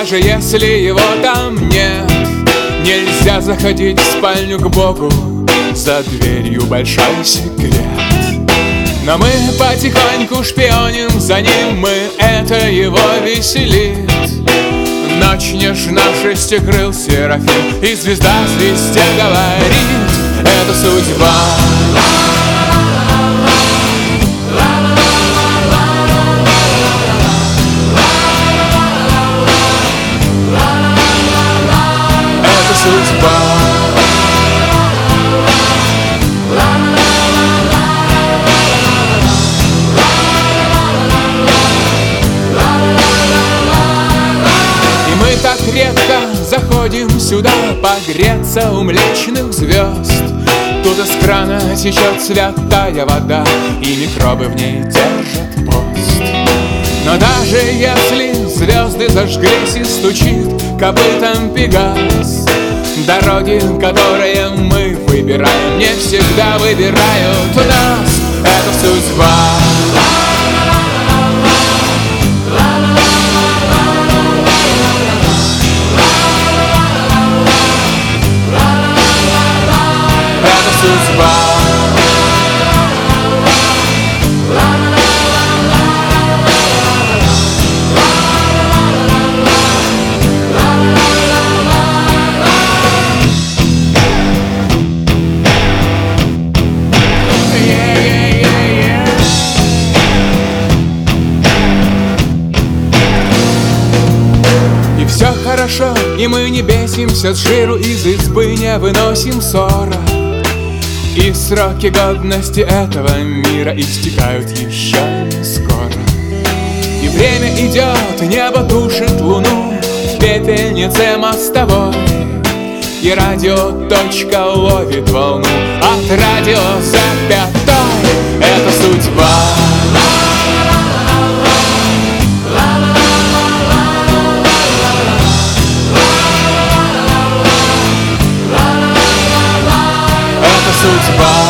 даже если его там нет. Нельзя заходить в спальню к Богу, за дверью большой секрет. Но мы потихоньку шпионим за ним, и это его веселит. Ночь нежна, шестикрыл серафим, и звезда звезде говорит: это судьба. Это судьба. Так редко заходим сюда погреться у Млечных звезд. Тут из крана течет святая вода, и микробы в ней держат пост. Но даже если звезды зажглись и стучит копытом Пегас, дороги, которые мы выбираем, не всегда выбирают нас. Это судьба. Судьба. И все хорошо, и мы не бесимся с жиру, из избы не выносим ссора. И сроки годности этого мира истекают еще не скоро. И время идет, небо тушит луну в пепельнице мостовой. И радиоточка ловит волну от радио запятой. Это судьба. Судьба.